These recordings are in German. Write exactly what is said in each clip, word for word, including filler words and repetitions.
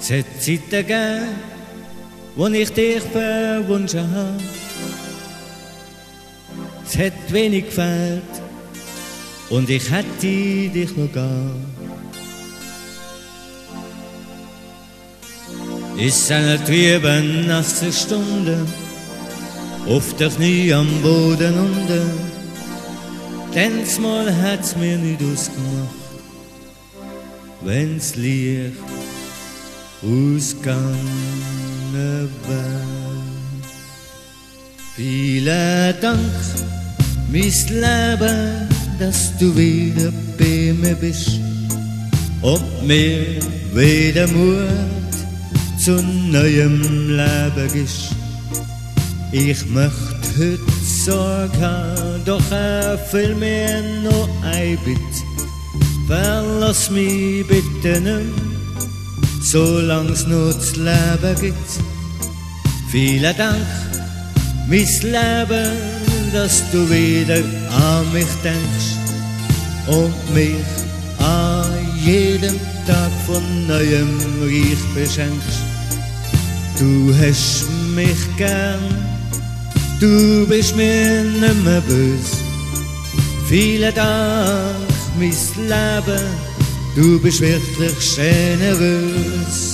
Es hat Zeiten gegeben, wo ich dich verwünscht habe. Es hat wenig gefehlt und ich hätte dich noch gern. Ist eine trübe, nasse Stunde, auf der Knie am Boden unten. Tänzmal hat's mir nicht ausgemacht, wenn's Licht ausgegangen wär. Vielen Dank, mein Leben, dass du wieder bei mir bist und mir wieder Mut zu neuem Leben gibst. Ich möchte heute Sorge, doch erfüll mir noch ein Bitte. Verlass mich bitte nicht, solang's noch das Leben gibt. Vielen Dank, mein Leben, dass du wieder an mich denkst und mich an jedem Tag von neuem reich beschenkst. Du hast mich gern, du bist mir nicht mehr böse. Vielen Dank, mein Leben, du bist wirklich generös.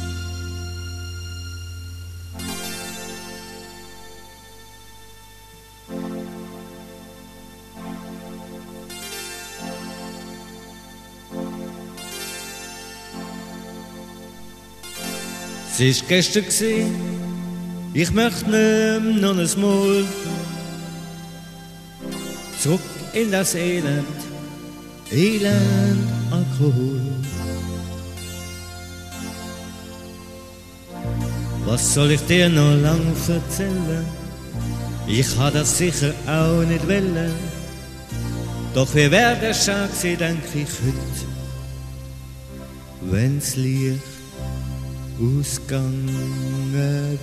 Es war gestern, ich möchte nicht noch ein Mal zurück in das Elend, Elend Alkohol. Was soll ich dir noch lang erzählen? Ich ha das sicher auch nicht wollen. Doch wie wär der Schag gewesen, denk ich heut, wenn's Licht ausgegangen wär.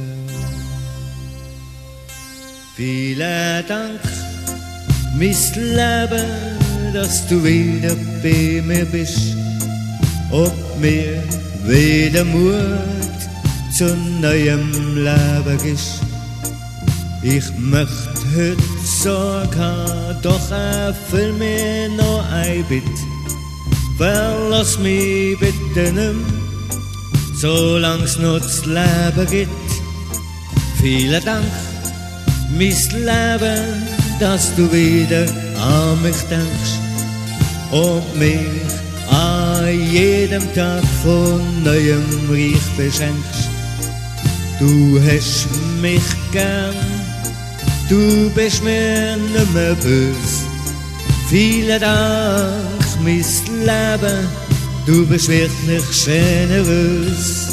Vielen Dank, mein Leben, dass du wieder bei mir bist und mir wieder Mut zu neuem Leben gibst. Ich möchte heute Sorge haben, doch erfüll mir noch ein Bitte. Verlass mich bitte nicht, solang's noch das Leben gibt. Vielen Dank, mein Leben, dass du wieder an mich denkst und mich an jedem Tag von neuem reich beschenkst. Du hast mich gern, du bist mir nicht mehr böse. Vielen Dank, mein Leben, du bist wirklich generös.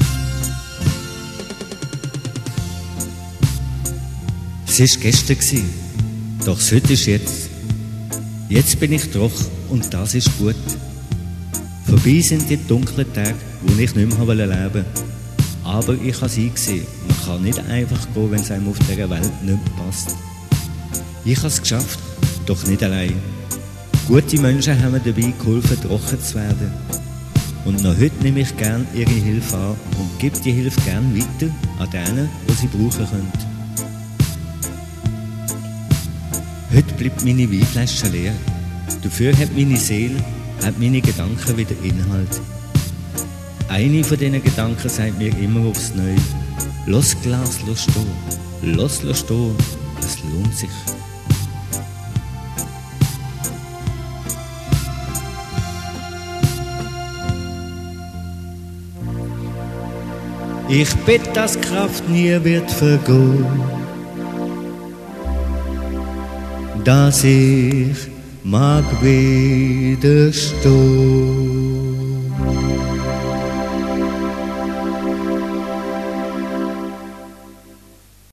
Es war gestern, doch es heute ist jetzt. Jetzt bin ich trocken und das ist gut. Vorbei sind die dunklen Tage, wo ich nicht mehr leben wollte. Aber ich habe es eingesehen, man kann nicht einfach gehen, wenn es einem auf dieser Welt nicht passt. Ich habe es geschafft, doch nicht allein. Gute Menschen haben mir dabei geholfen, trocken zu werden. Und noch heute nehme ich gern ihre Hilfe an und gebe die Hilfe gern weiter an denen, die sie brauchen können. Heute bleibt meine Weinflasche leer. Dafür hat meine Seele, hat meine Gedanken wieder Inhalt. Eine von diesen Gedanken sagt mir immer aufs Neue: Lass Glas stehen, lass stehen, es lohnt sich. Ich bitte, dass Kraft nie wird vergehen, dass ich mag widerstehen.